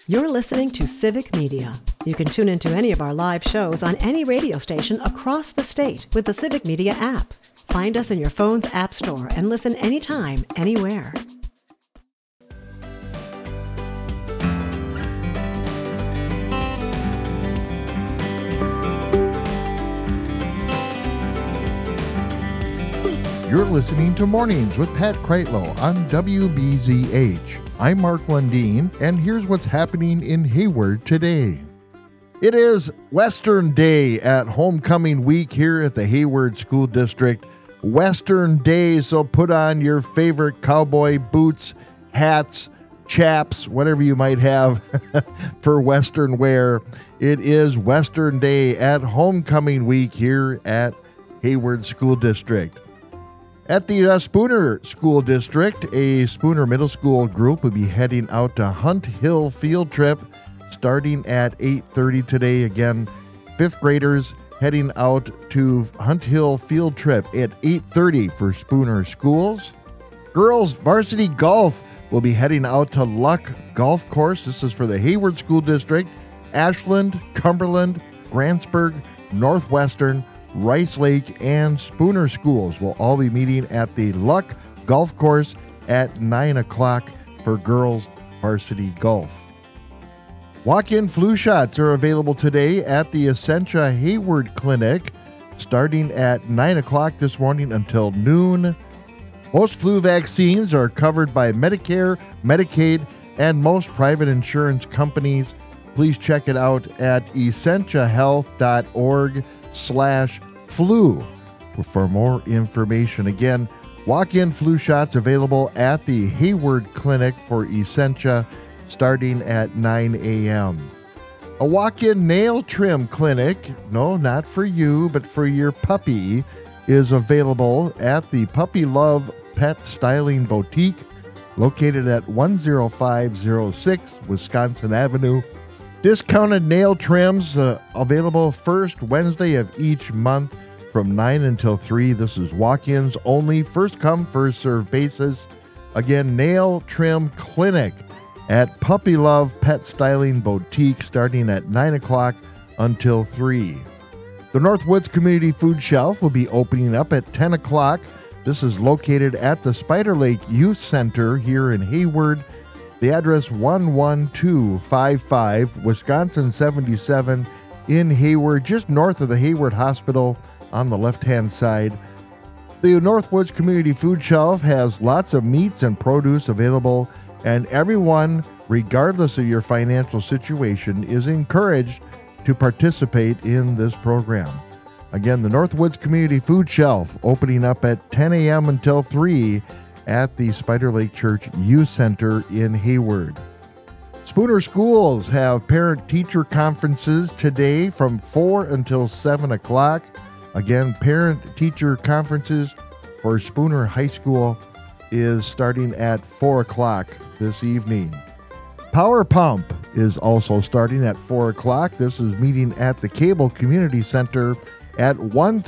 You're listening to Civic Media. You can tune into any of our live shows on any radio station across the state with the Civic Media app. Find us in your phone's app store and listen anytime, anywhere. You're listening to Mornings with Pat Kreitlow on WBZH. I'm Mark Lundeen, and here's what's happening in Hayward today. It is Western Day at homecoming week here at the Hayward School District. Western Day, so put on your favorite cowboy boots, hats, chaps, whatever you might have for Western wear. It is Western Day at homecoming week here at Hayward School District. At the Spooner School District, a Spooner Middle School group will be heading out to Hunt Hill field trip starting at 8:30 today. Again, fifth graders heading out to Hunt Hill field trip at 8:30 for Spooner Schools. Girls varsity golf will be heading out to Luck Golf Course. This is for the Hayward School District, Ashland, Cumberland, Grantsburg, Northwestern, Rice Lake, and Spooner Schools will all be meeting at the Luck Golf Course at 9 o'clock for girls varsity golf. Walk-in flu shots are available today at the Essentia Hayward Clinic starting at 9 o'clock this morning until noon. Most flu vaccines are covered by Medicare, Medicaid, and most private insurance companies. Please check it out at essentiahealth.org/flu for more information. Again, walk-in flu shots available at the Hayward Clinic for Essentia starting at 9 a.m. A walk-in nail trim clinic, no, not for you, but for your puppy, is available at the Puppy Love Pet Styling Boutique located at 10506 Wisconsin Avenue. Discounted nail trims available first Wednesday of each month from 9 until 3. This is walk-ins only, first come, first served basis. Again, nail trim clinic at Puppy Love Pet Styling Boutique starting at 9 o'clock until 3. The Northwoods Community Food Shelf will be opening up at 10 o'clock. This is located at the Spider Lake Youth Center here in Hayward. The address 11255 Wisconsin 77 in Hayward, just north of the Hayward Hospital on the left-hand side. The Northwoods Community Food Shelf has lots of meats and produce available, and everyone, regardless of your financial situation, is encouraged to participate in this program. Again, the Northwoods Community Food Shelf opening up at 10 a.m. until 3 at the Spider Lake Church Youth Center in Hayward. Spooner Schools have parent-teacher conferences today from 4 until 7 o'clock. Again, parent-teacher conferences for Spooner High School is starting at 4 o'clock this evening. Power Pump is also starting at 4 o'clock. This is meeting at the Cable Community Center at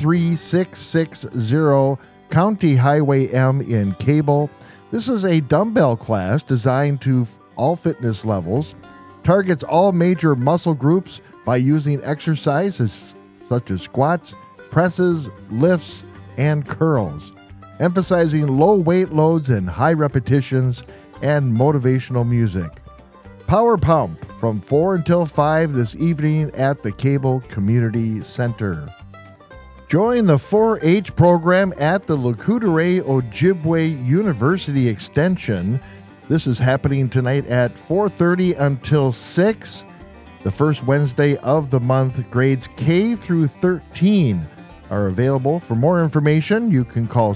13660 County Highway M in Cable. This is a dumbbell class designed to all fitness levels, targets all major muscle groups by using exercises such as squats, presses, lifts, and curls, emphasizing low weight loads and high repetitions and motivational music. Power Pump from 4 until 5 this evening at the Cable Community Center. Join the 4-H program at the Lekudere Ojibwe University Extension. This is happening tonight at 4:30 until 6. The first Wednesday of the month, grades K through 13 are available. For more information, you can call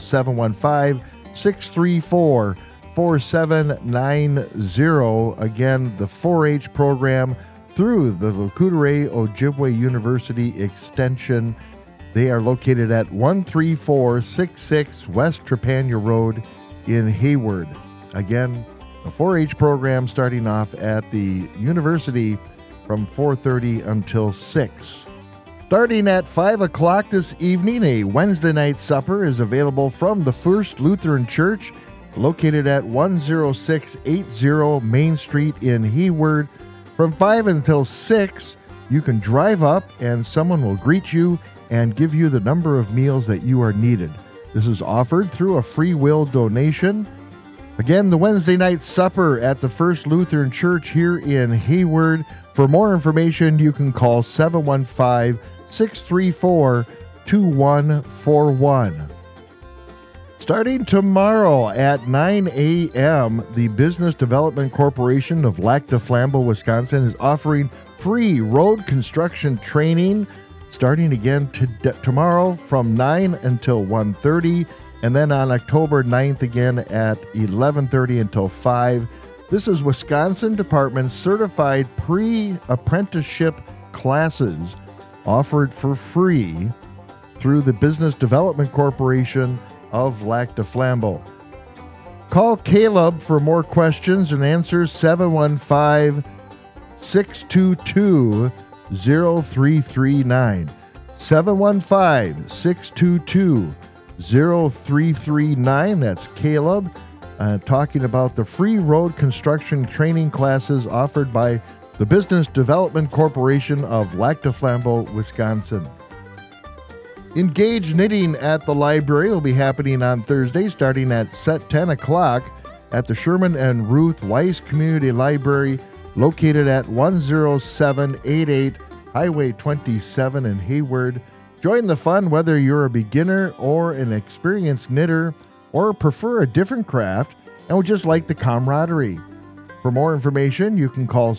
715-634-4790. Again, the 4-H program through the Lekudere Ojibwe University Extension. They are located at 13466 West Trepanier Road in Hayward. Again, the 4-H program starting off at the university from 4:30 until 6. Starting at 5 o'clock this evening, a Wednesday night supper is available from the First Lutheran Church, located at 10680 Main Street in Hayward. From 5 until 6, you can drive up and someone will greet you and give you the number of meals that you are needed. This is offered through a free will donation. Again, the Wednesday night supper at the First Lutheran Church here in Hayward. For more information, you can call 715-634-2141. Starting tomorrow at 9 a.m., the Business Development Corporation of Lac du Flambeau, Wisconsin is offering free road construction training starting again tomorrow from 9 until 1:30, and then on October 9th again at 11:30 until 5. This is Wisconsin Department certified pre-apprenticeship classes offered for free through the Business Development Corporation of Lac du Flambeau. Call Caleb for more questions and answers, 715-622-0339. 715-622-0339. That's Caleb talking about the free road construction training classes offered by the Business Development Corporation of Lac du Flambeau, Wisconsin. Engage Knitting at the library will be happening on Thursday starting at 10 o'clock at the Sherman and Ruth Weiss Community Library located at 10788 Highway 27 in Hayward. Join the fun whether you're a beginner or an experienced knitter or prefer a different craft and would just like the camaraderie. For more information, you can call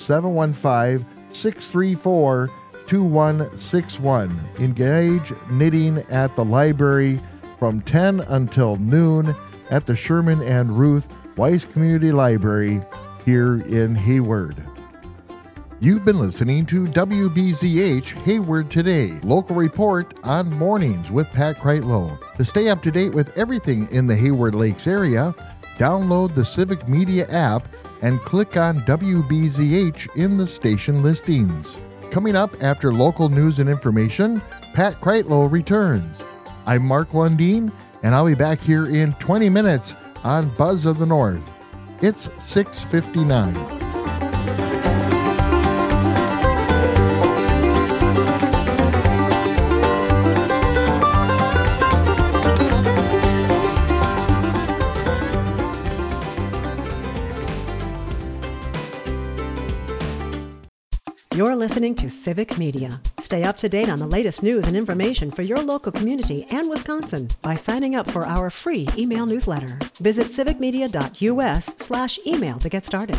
715-634-2161. Engage Knitting at the library from 10 until noon at the Sherman and Ruth Weiss Community Library here in Hayward. You've been listening to WBZH Hayward Today, local report on mornings with Pat Kreitlow. To stay up to date with everything in the Hayward Lakes area, download the Civic Media app and click on WBZH in the station listings. Coming up after local news and information, Pat Kreitlow returns. I'm Mark Lundeen, and I'll be back here in 20 minutes on Buzz of the North. It's 6:59. You're listening to Civic Media. Stay up to date on the latest news and information for your local community and Wisconsin by signing up for our free email newsletter. Visit civicmedia.us/email to get started.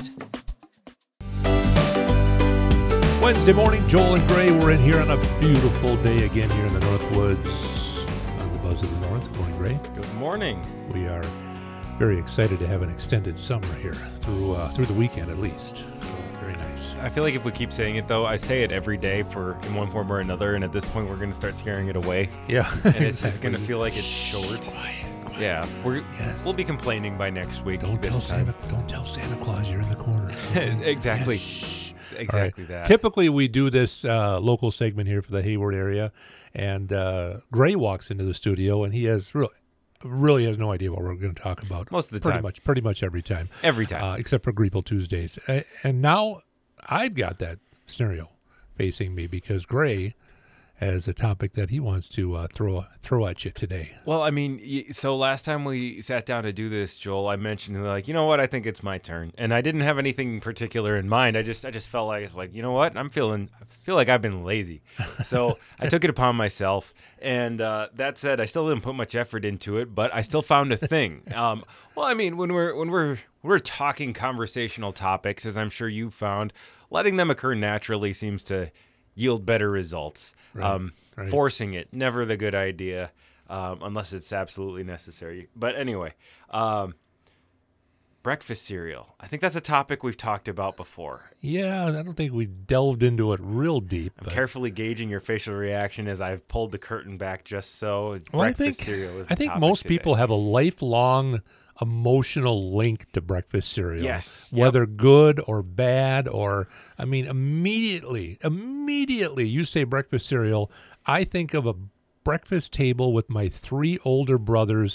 Wednesday morning, Joel and Gray, we're in here on a beautiful day again here in the Northwoods on the Buzz of the North. Good morning, Gray. Good morning. We are very excited to have an extended summer here through the weekend at least. So very nice. I feel like if we keep saying it, though, I say it every day in one form or another, and at this point, we're going to start scaring it away. Yeah, and it's going to feel like it's short. Quiet. Yeah, we'll be complaining by next week. Don't tell Santa Claus you're in the corner. Exactly. Shh. Exactly right. that. Typically, we do this local segment here for the Hayward area, and Gray walks into the studio, and he has really has no idea what we're going to talk about. Most of the time. Pretty much every time. Except for Greeple Tuesdays. And now I've got that scenario facing me because Gray has a topic that he wants to throw at you today. Well, I mean, so last time we sat down to do this, Joel, I mentioned, like, you know what, I think it's my turn. And I didn't have anything particular in mind. I just felt like, it's like, you know what, I feel like I've been lazy. So I took it upon myself. And that said, I still didn't put much effort into it, but I still found a thing. Well, I mean, when we're talking conversational topics, as I'm sure you've found, letting them occur naturally seems to yield better results. Right. Forcing it, never the good idea, unless it's absolutely necessary. But anyway, breakfast cereal. I think that's a topic we've talked about before. Yeah, I don't think we delved into it real deep. I'm carefully gauging your facial reaction as I've pulled the curtain back just so. Well, breakfast cereal is the I think topic most today. people have a lifelong emotional link to breakfast cereal. Yes. Whether good or bad I mean, immediately you say breakfast cereal, I think of a breakfast table with my three older brothers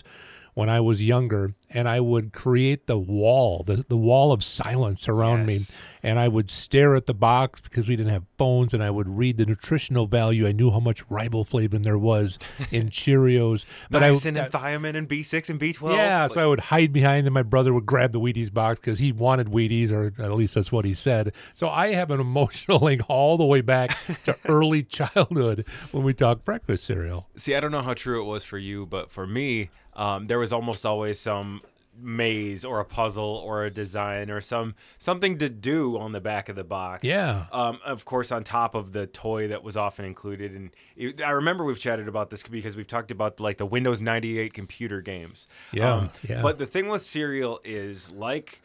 when I was younger, and I would create the wall of silence around me, and I would stare at the box because we didn't have phones, and I would read the nutritional value. I knew how much riboflavin there was in Cheerios. But niacin and thiamine and B6 and B12. Yeah, so I would hide behind, and my brother would grab the Wheaties box because he wanted Wheaties, or at least that's what he said. So I have an emotional link all the way back to early childhood when we talk breakfast cereal. See, I don't know how true it was for you, but for me, there was almost always some maze or a puzzle or a design or something to do on the back of the box. Yeah. Of course, on top of the toy that was often included. And I remember we've chatted about this because we've talked about like the Windows 98 computer games. Yeah. But the thing with cereal is, like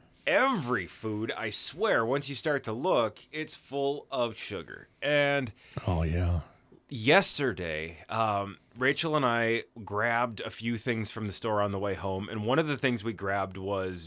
every food, I swear, once you start to look, it's full of sugar. And oh yeah. Yesterday, Rachel and I grabbed a few things from the store on the way home, and one of the things we grabbed was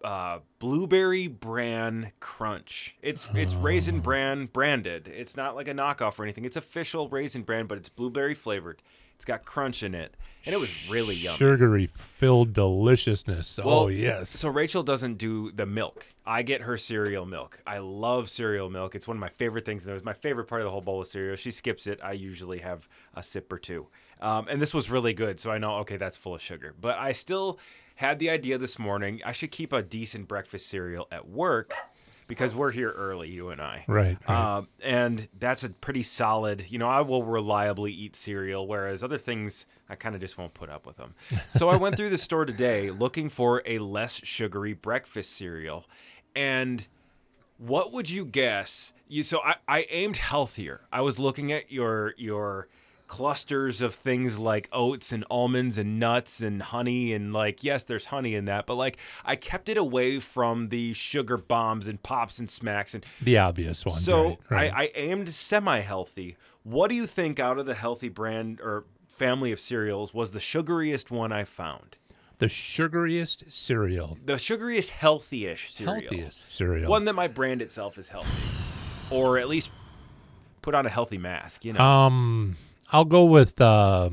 Blueberry Bran Crunch. It's Raisin Bran branded. It's not like a knockoff or anything. It's official Raisin Bran, but it's blueberry flavored. It's got crunch in it, and it was really yummy. Sugary filled deliciousness. Well, oh yes. So Rachel doesn't do the milk. I get her cereal milk. I love cereal milk. It's one of my favorite things. It was my favorite part of the whole bowl of cereal. She skips it. I usually have a sip or two. And this was really good, so I know, okay, that's full of sugar. But I still had the idea this morning, I should keep a decent breakfast cereal at work because we're here early, you and I. Right. And that's a pretty solid, I will reliably eat cereal, whereas other things, I kind of just won't put up with them. So I went through the store today looking for a less sugary breakfast cereal. And what would you guess? So I aimed healthier. I was looking at your clusters of things like oats and almonds and nuts and honey, and like, yes, there's honey in that, but like I kept it away from the sugar bombs and pops and smacks and the obvious ones. So right. I aimed semi-healthy. What do you think out of the healthy brand or family of cereals was the sugariest one I found? The sugariest cereal. The sugariest, healthy-ish cereal. Healthiest cereal. One that my brand itself is healthy, or at least put on a healthy mask. I'll go with I'll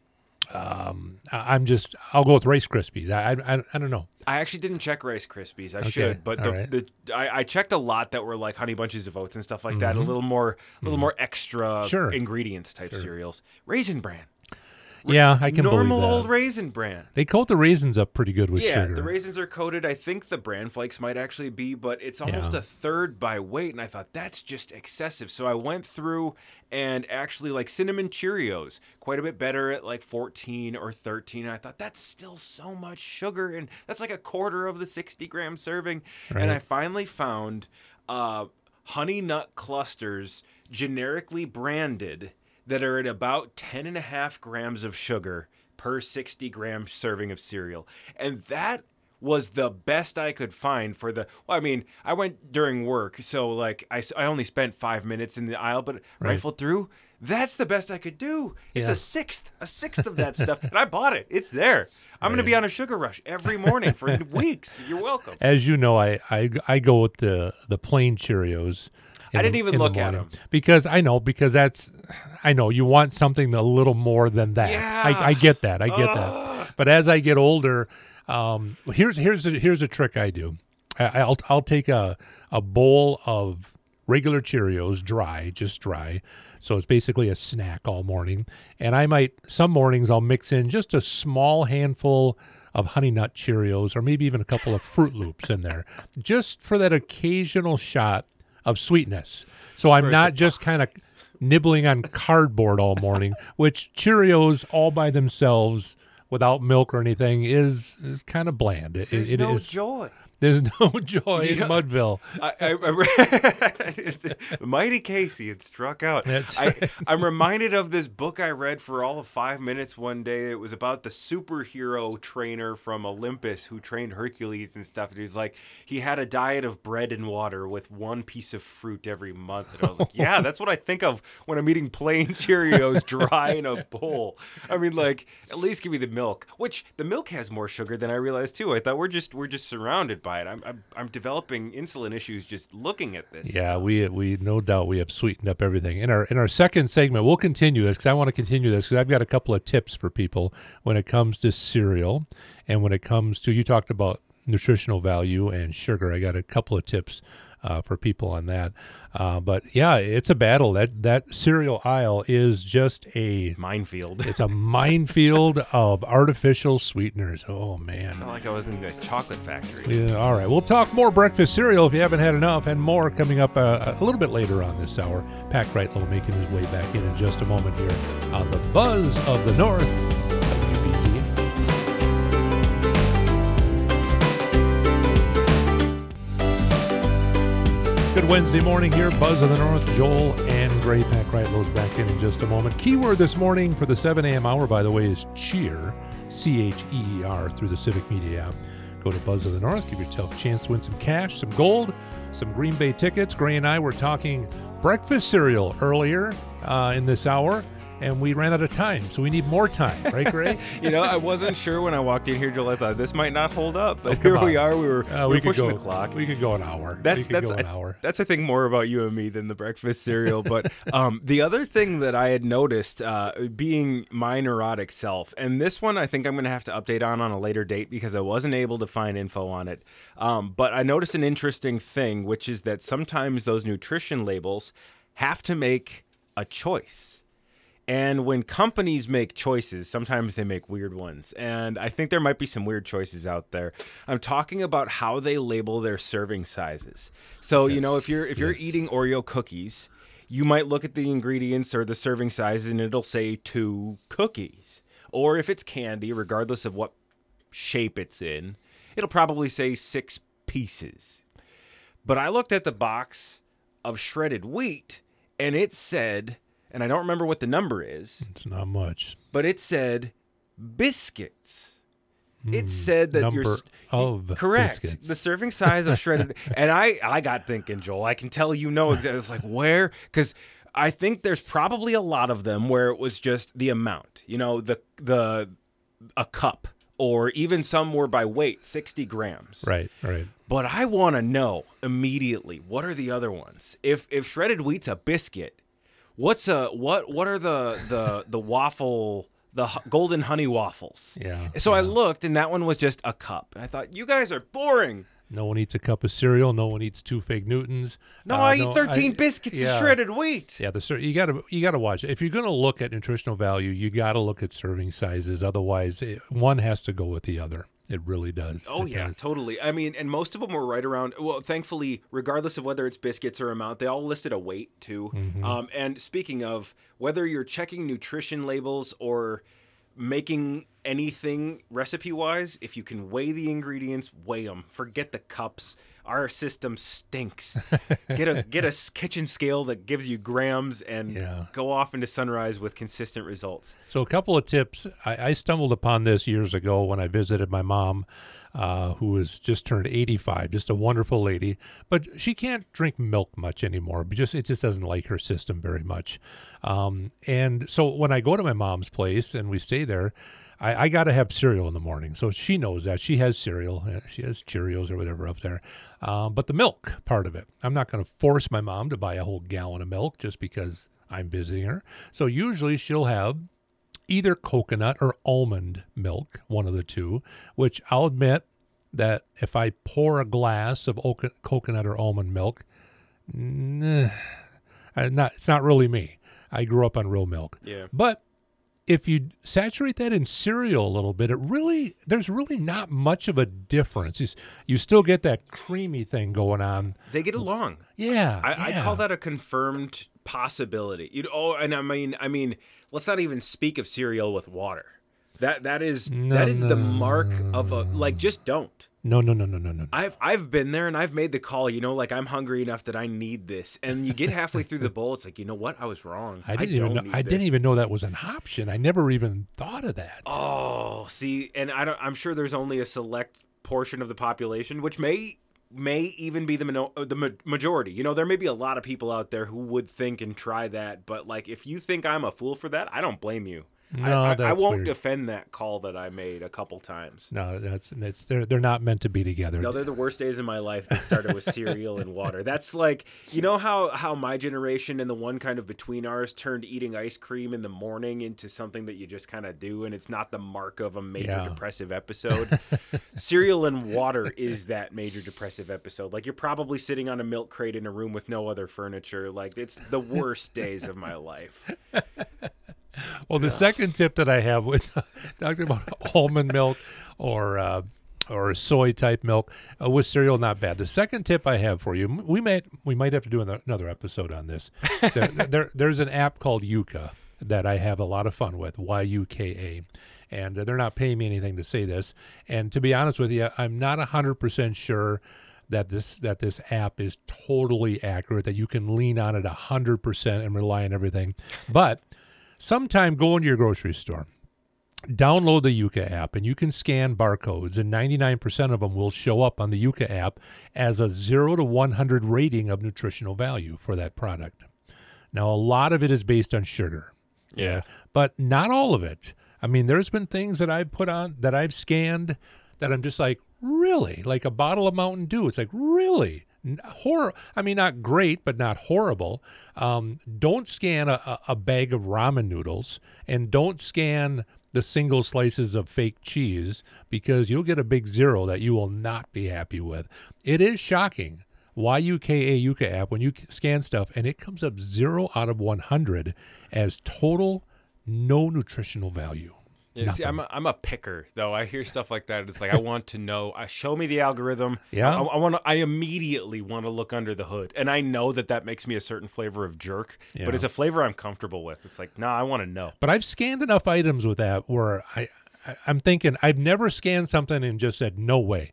go with Rice Krispies. I don't know. I actually didn't check Rice Krispies. I should, but I checked a lot that were like Honey Bunches of Oats and stuff like that. A little more extra ingredients type cereals. Raisin Bran. Yeah, I can believe that. Normal old Raisin Bran. They coat the raisins up pretty good with sugar. Yeah, the raisins are coated. I think the bran flakes might actually be, but it's almost a third by weight, and I thought that's just excessive. So I went through and actually like Cinnamon Cheerios, quite a bit better at like 14 or 13. And I thought that's still so much sugar, and that's like a quarter of the 60-gram serving. Right. And I finally found Honey Nut Clusters, generically branded, that are at about 10.5 grams of sugar per 60-gram serving of cereal. And that was the best I could find for I went during work, so like I only spent 5 minutes in the aisle, but rifled through, that's the best I could do. It's a sixth of that stuff, and I bought it. It's there. I'm going to be on a sugar rush every morning for weeks. You're welcome. As you know, I go with the plain Cheerios. I didn't even look at them. Because I know you want something a little more than that. Yeah. I get that. That. But as I get older, here's a trick I do. I'll take a bowl of regular Cheerios, just dry. So it's basically a snack all morning. And some mornings I'll mix in just a small handful of Honey Nut Cheerios, or maybe even a couple of Fruit Loops in there, just for that occasional shot of sweetness. So I'm not just kind of nibbling on cardboard all morning, which Cheerios all by themselves without milk or anything is kind of bland. There's no joy. There's no joy in Mudville. Mighty Casey had struck out. I'm reminded of this book I read for all of 5 minutes one day. It was about the superhero trainer from Olympus who trained Hercules and stuff. And he was like, he had a diet of bread and water with one piece of fruit every month. And I was like, yeah, that's what I think of when I'm eating plain Cheerios dry in a bowl. I mean, like, at least give me the milk, which the milk has more sugar than I realized too. I thought we're just surrounded. by it. I'm developing insulin issues just looking at this. Yeah, we no doubt we have sweetened up everything. In our second segment, we'll continue this because I want to continue this because I've got a couple of tips for people when it comes to cereal and when it comes to, you talked about nutritional value and sugar. I got a couple of tips for people on that. But yeah, it's a battle. That cereal aisle is just a minefield. It's a minefield of artificial sweeteners. Oh, man. I felt like I was in a chocolate factory. Yeah, all right. We'll talk more breakfast cereal if you haven't had enough, and more coming up a little bit later on this hour. Pat Kreitlow making his way back in just a moment here on the Buzz of the North, WBZ. Good Wednesday morning here, Buzz of the North. Joel and Gray. Pat Kreitlow's back in just a moment. Keyword this morning for the 7 a.m. hour, by the way, is cheer, C-H-E-E-R, through the Civic Media app. Go to Buzz of the North, give yourself a chance to win some cash, some gold, some Green Bay tickets. Gray and I were talking breakfast cereal earlier in this hour, and we ran out of time, so we need more time, right, Gray? I wasn't sure when I walked in here, Joel. I thought this might not hold up, but here we are. We were pushing the clock. We could go an hour. That's I think more about you and me than the breakfast cereal. But the other thing that I had noticed, being my neurotic self, and this one I think I'm going to have to update on a later date because I wasn't able to find info on it. But I noticed an interesting thing, which is that sometimes those nutrition labels have to make a choice. And when companies make choices, sometimes they make weird ones. And I think there might be some weird choices out there. I'm talking about how they label their serving sizes. So, if you're eating Oreo cookies, you might look at the ingredients or the serving size and it'll say 2 cookies. Or if it's candy, regardless of what shape it's in, it'll probably say 6 pieces. But I looked at the box of shredded wheat and it said, and I don't remember what the number is. It's not much. But it said biscuits. It said that number of correct. Biscuits. The serving size of shredded. And I got thinking, Joel, I can tell exactly. It's like, where? Because I think there's probably a lot of them where it was just the amount. A cup. Or even some were by weight, 60 grams. Right. But I want to know immediately, what are the other ones? If shredded wheat's a biscuit, what are the waffle, the golden honey waffles? Yeah. So I looked, and that one was just a cup. I thought, you guys are boring. No one eats a cup of cereal. No one eats 2 fig Newtons. No, I eat 13 biscuits of shredded wheat. Yeah, you gotta watch it. If you're gonna look at nutritional value, you gotta look at serving sizes. Otherwise, one has to go with the other. It really does. Oh, yeah, totally. I mean, and most of them were right around, well, thankfully, regardless of whether it's biscuits or amount, they all listed a weight, too. Mm-hmm. And speaking of, whether you're checking nutrition labels or making anything recipe-wise, if you can weigh the ingredients, weigh them. Forget the cups. Our system stinks. Get a kitchen scale that gives you grams and go off into sunrise with consistent results. So a couple of tips. I stumbled upon this years ago when I visited my mom, who has just turned 85, just a wonderful lady. But she can't drink milk much anymore. It just doesn't like her system very much. And so when I go to my mom's place and we stay there, I got to have cereal in the morning. So she knows that. She has cereal. She has Cheerios or whatever up there. But the milk part of it, I'm not going to force my mom to buy a whole gallon of milk just because I'm visiting her. So usually she'll have either coconut or almond milk, one of the two, which I'll admit that if I pour a glass of coconut or almond milk, it's not really me. I grew up on real milk. Yeah. But if you saturate that in cereal a little bit, there's really not much of a difference. You still get that creamy thing going on. They get along. Yeah. I call that a confirmed possibility. And I mean, let's not even speak of cereal with water. That is the mark of just don't. No. I've been there and I've made the call, I'm hungry enough that I need this. And you get halfway through the bowl, it's like, you know what? I was wrong. I didn't even know that was an option. I never even thought of that. Oh, see, and I'm sure there's only a select portion of the population, which may even be the majority. There may be a lot of people out there who would think and try that, but if you think I'm a fool for that, I don't blame you. No, I that's won't weird. defend that call that I made a couple times. No, they're not meant to be together. No, they're the worst days of my life that started with cereal and water. That's like, you know how my generation and the one kind of between ours turned eating ice cream in the morning into something that you just kind of do, and it's not the mark of a major depressive episode. Cereal and water is that major depressive episode. Like, you're probably sitting on a milk crate in a room with no other furniture. Like, it's the worst days of my life. Well, the second tip that I have with talking about almond milk or soy type milk with cereal, not bad. The second tip I have for you, we might have to do another episode on this. There's an app called Yuka that I have a lot of fun with, Yuka, and they're not paying me anything to say this. And to be honest with you, I'm not 100% sure that this app is totally accurate, that you can lean on it 100% and rely on everything, but sometime go into your grocery store, download the Yuka app, and you can scan barcodes, and 99% of them will show up on the Yuka app as a 0 to 100 rating of nutritional value for that product. Now, a lot of it is based on sugar. Yeah. But not all of it. I mean, there's been things that I've put on, that I've scanned, that I'm just like, really? Like a bottle of Mountain Dew. It's like, really? I mean, not great, but not horrible. Don't scan a bag of ramen noodles, and don't scan the single slices of fake cheese, because you'll get a big 0 that you will not be happy with. It is shocking. Yuka app, when you scan stuff, and it comes up 0 out of 100 as total no nutritional value. Yeah, see, I'm a picker, though. I hear stuff like that. It's like, I want to know. Show me the algorithm. Yeah. I immediately want to look under the hood. And I know that makes me a certain flavor of jerk, but it's a flavor I'm comfortable with. It's like, I want to know. But I've scanned enough items with that where I'm thinking, I've never scanned something and just said, no way.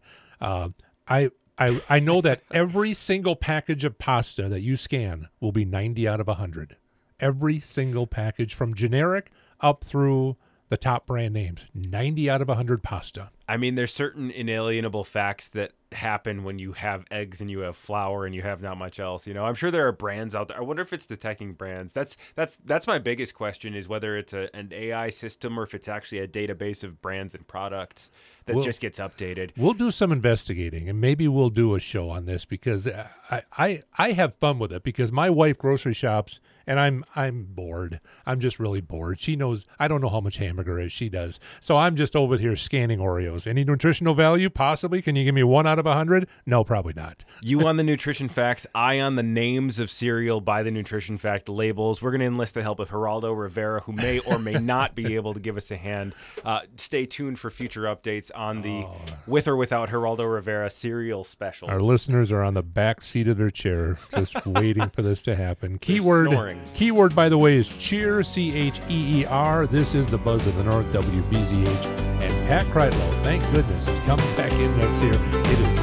I know that every single package of pasta that you scan will be 90 out of 100. Every single package, from generic up through the top brand names, 90 out of 100 pasta. I mean, there's certain inalienable facts that happen when you have eggs and you have flour and you have not much else. You know, I'm sure there are brands out there. I wonder if it's detecting brands. That's my biggest question, is whether it's an AI system or if it's actually a database of brands and products that just gets updated. We'll do some investigating, and maybe we'll do a show on this, because I have fun with it, because my wife grocery shops, and I'm bored. I'm just really bored. She knows I don't know how much hamburger is. She does. So I'm just over here scanning Oreos. Any nutritional value? Possibly. Can you give me 1 out of 100? No, probably not. You on the nutrition facts, I on the names of cereal by the nutrition fact labels. We're going to enlist the help of Geraldo Rivera, who may or may not be able to give us a hand. Stay tuned for future updates on the with or without Geraldo Rivera cereal specials. Our listeners are on the back seat of their chair, just waiting for this to happen. Keyword, by the way, is cheer, CHEER. This is the Buzz of the North, WBZH, and Pat Kreitlow, thank goodness, is coming back in next year. It is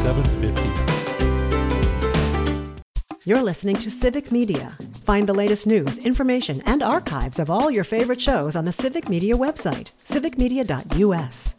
7:50. You're listening to Civic Media. Find the latest news, information, and archives of all your favorite shows on the Civic Media website, civicmedia.us.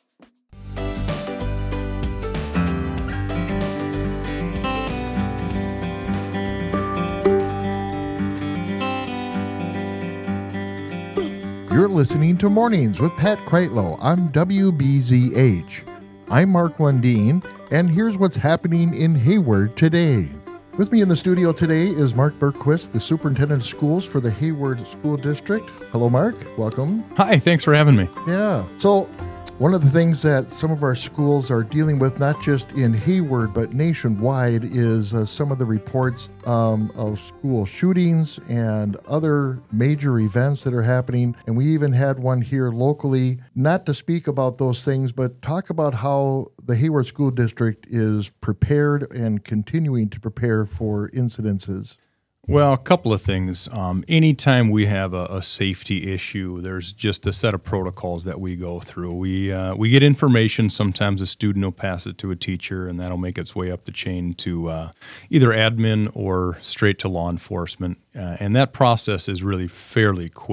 You're listening to Mornings with Pat Kreitlow on WBZH. I'm Mark Lundeen, and here's what's happening in Hayward today. With me in the studio today is Mark Bergquist, the Superintendent of Schools for the Hayward School District. Hello, Mark. Welcome. Hi, thanks for having me. Yeah. So, one of the things that some of our schools are dealing with, not just in Hayward, but nationwide, is some of the reports of school shootings and other major events that are happening. And we even had one here locally, not to speak about those things, but talk about how the Hayward School District is prepared and continuing to prepare for incidences. Well, a couple of things. Anytime we have a safety issue, there's just a set of protocols that we go through. We get information. Sometimes a student will pass it to a teacher, and that'll make its way up the chain to either admin or straight to law enforcement. And that process is really fairly quick.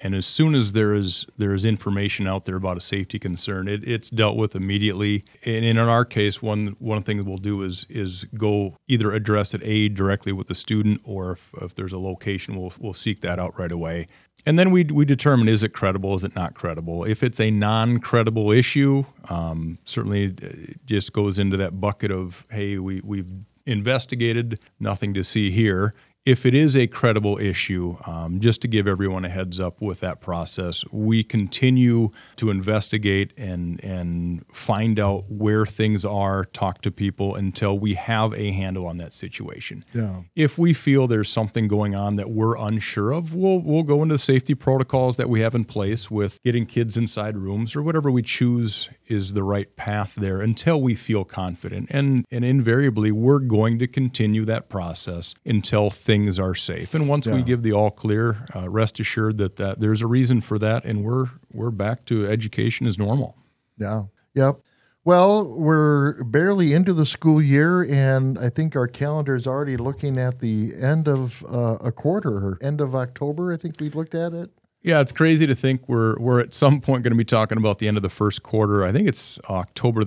And as soon as there is information out there about a safety concern, it's dealt with immediately. And in our case, one thing that we'll do is go either address it directly with the student, or if there's a location, we'll seek that out right away. And then we determine, is it credible, is it not credible? If it's a non-credible issue, certainly it just goes into that bucket of, hey, we've investigated, nothing to see here. If it is a credible issue, just to give everyone a heads up with that process, we continue to investigate and find out where things are, talk to people until we have a handle on that situation. Yeah. If we feel there's something going on that we're unsure of, we'll go into the safety protocols that we have in place with getting kids inside rooms or whatever we choose is the right path there until we feel confident. And invariably, we're going to continue that process until things are safe. And once we give the all clear, rest assured that there's a reason for that, and we're back to education as normal. Yeah. Yep. Well, we're barely into the school year, and I think our calendar is already looking at the end of a quarter, or end of October. I think we looked at it. Yeah, it's crazy to think we're at some point going to be talking about the end of the first quarter. I think it's October the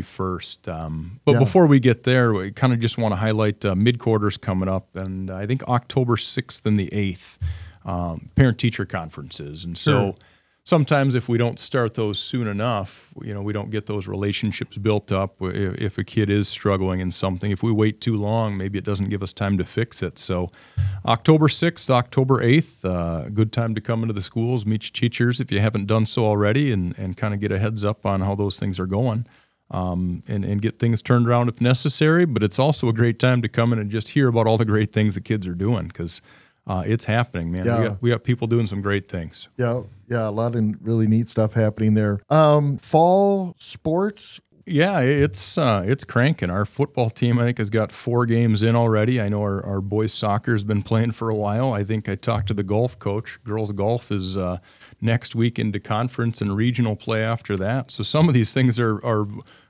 31st. But before we get there, we kind of just want to highlight mid-quarters coming up, and I think October 6th and the 8th, parent-teacher conferences. And so sometimes if we don't start those soon enough, we don't get those relationships built up. If a kid is struggling in something, if we wait too long, maybe it doesn't give us time to fix it. So October 6th, October 8th, good time to come into the schools, meet your teachers if you haven't done so already, and kind of get a heads up on how those things are going, and get things turned around if necessary. But it's also a great time to come in and just hear about all the great things the kids are doing, because it's happening, man. Yeah. We got people doing some great things. Yeah, a lot of really neat stuff happening there. Fall sports. Yeah, it's cranking. Our football team, I think, has got 4 games in already. I know our boys soccer has been playing for a while. I think I talked to the golf coach. Girls golf is next week into conference and regional play after that. So some of these things are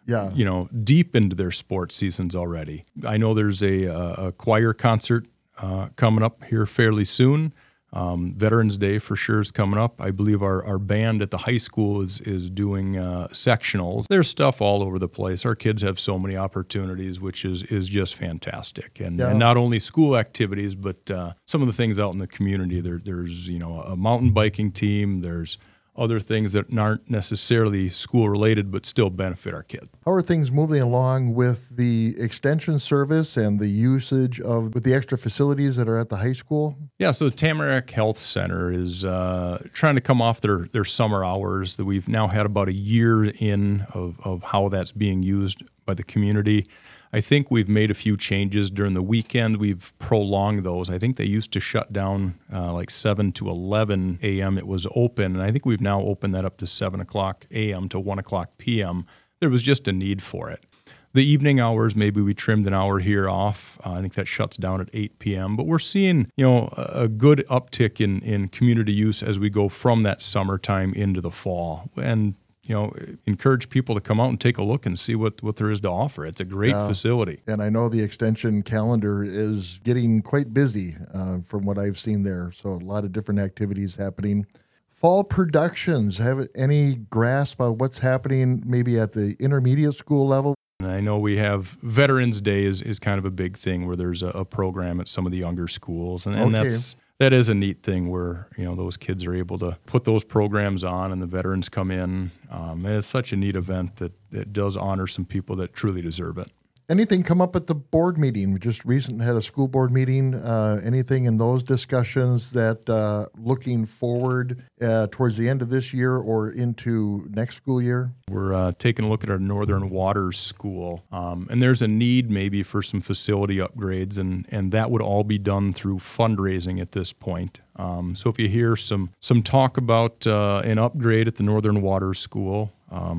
deep into their sports seasons already. I know there's a choir concert coming up here fairly soon. Veterans Day for sure is coming up. I believe our band at the high school is doing sectionals. There's stuff all over the place. Our kids have so many opportunities, which is just fantastic. And not only school activities, but some of the things out in the community. There's a mountain biking team. There's other things that aren't necessarily school related, but still benefit our kids. How are things moving along with the extension service and the usage with the extra facilities that are at the high school? Yeah, so Tamarack Health Center is trying to come off their summer hours. That we've now had about a year in of how that's being used by the community. I think we've made a few changes during the weekend. We've prolonged those. I think they used to shut down like 7 to 11 a.m. It was open, and I think we've now opened that up to 7 o'clock a.m. to 1 o'clock p.m. There was just a need for it. The evening hours, maybe we trimmed an hour here off. I think that shuts down at 8 p.m. But we're seeing, a good uptick in community use as we go from that summertime into the fall. And encourage people to come out and take a look and see what there is to offer. It's a great facility. And I know the extension calendar is getting quite busy from what I've seen there. So a lot of different activities happening. Fall productions, have any grasp on what's happening maybe at the intermediate school level? And I know we have Veterans Day is kind of a big thing where there's a program at some of the younger schools. And that is a neat thing where, those kids are able to put those programs on and the veterans come in. And it's such a neat event that does honor some people that truly deserve it. Anything come up at the board meeting? We just recently had a school board meeting. Anything in those discussions that looking forward towards the end of this year or into next school year? We're taking a look at our Northern Waters School, and there's a need maybe for some facility upgrades, and that would all be done through fundraising at this point. So if you hear some talk about an upgrade at the Northern Waters School,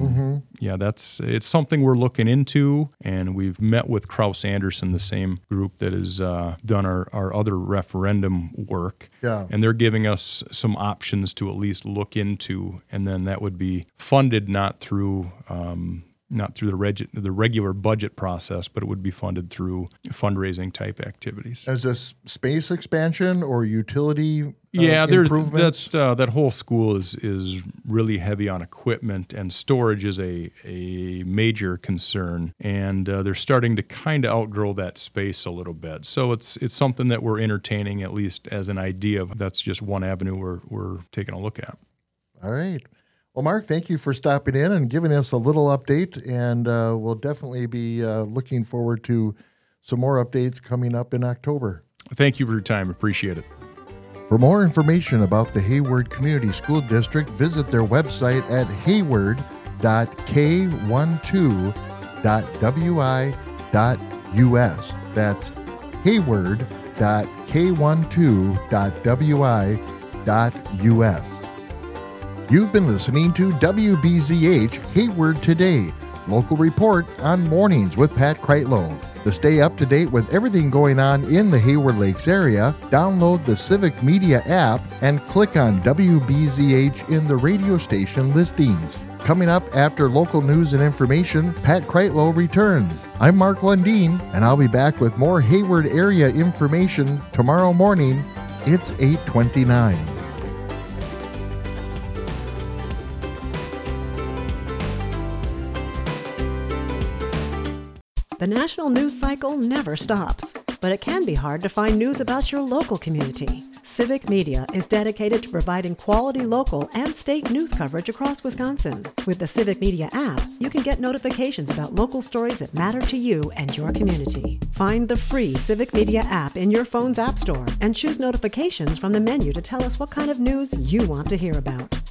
it's something we're looking into, and we've met with Kraus Anderson, the same group that has done our other referendum work. Yeah. And they're giving us some options to at least look into, and then that would be funded not through not through the regular budget process, but it would be funded through fundraising type activities. Is this space expansion or utility improvements? That whole school is really heavy on equipment, and storage is a major concern. And they're starting to kind of outgrow that space a little bit. So it's something that we're entertaining, at least as an idea. That's just one avenue we're taking a look at. All right. Well, Mark, thank you for stopping in and giving us a little update, and we'll definitely be looking forward to some more updates coming up in October. Thank you for your time. Appreciate it. For more information about the Hayward Community School District, visit their website at hayward.k12.wi.us. That's hayward.k12.wi.us. You've been listening to WBZH Hayward Today, local report on Mornings with Pat Kreitlow. To stay up to date with everything going on in the Hayward Lakes area, download the Civic Media app and click on WBZH in the radio station listings. Coming up after local news and information, Pat Kreitlow returns. I'm Mark Lundeen, and I'll be back with more Hayward area information tomorrow morning. It's 8:29. The national news cycle never stops, but it can be hard to find news about your local community. Civic Media is dedicated to providing quality local and state news coverage across Wisconsin. With the Civic Media app, you can get notifications about local stories that matter to you and your community. Find the free Civic Media app in your phone's app store and choose notifications from the menu to tell us what kind of news you want to hear about.